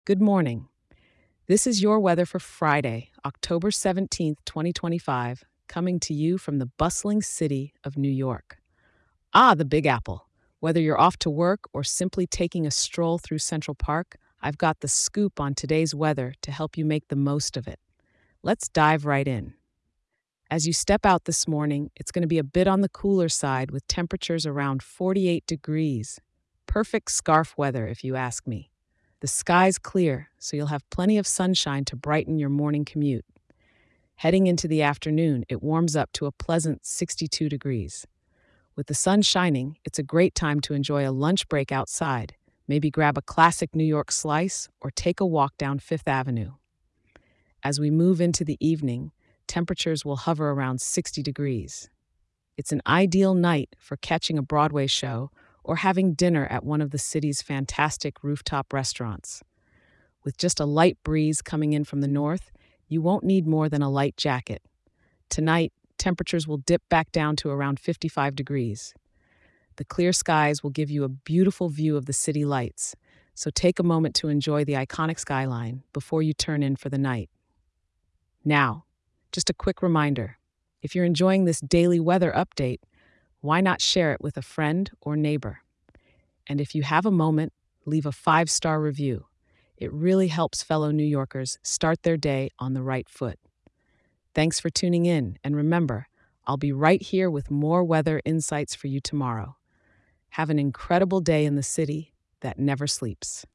Good morning. This is your weather for Friday, October 17th, 2025, coming to you from the bustling city of New York. The Big Apple. Whether you're off to work or simply taking a stroll through Central Park, I've got the scoop on today's weather to help you make the most of it. Let's dive right in. As you step out this morning, it's going to be a bit on the cooler side with temperatures around 48 degrees. Perfect scarf weather, if you ask me. The sky's clear, so you'll have plenty of sunshine to brighten your morning commute. Heading into the afternoon, it warms up to a pleasant 62 degrees. With the sun shining, it's a great time to enjoy a lunch break outside. Maybe grab a classic New York slice or take a walk down Fifth Avenue. As we move into the evening, temperatures will hover around 60 degrees. It's an ideal night for catching a Broadway show or having dinner at one of the city's fantastic rooftop restaurants. With just a light breeze coming in from the north, you won't need more than a light jacket. Tonight, temperatures will dip back down to around 55 degrees. The clear skies will give you a beautiful view of the city lights, so take a moment to enjoy the iconic skyline before you turn in for the night. Now, just a quick reminder, if you're enjoying this daily weather update, why not share it with a friend or neighbor? And if you have a moment, leave a 5-star review. It really helps fellow New Yorkers start their day on the right foot. Thanks for tuning in, and remember, I'll be right here with more weather insights for you tomorrow. Have an incredible day in the city that never sleeps.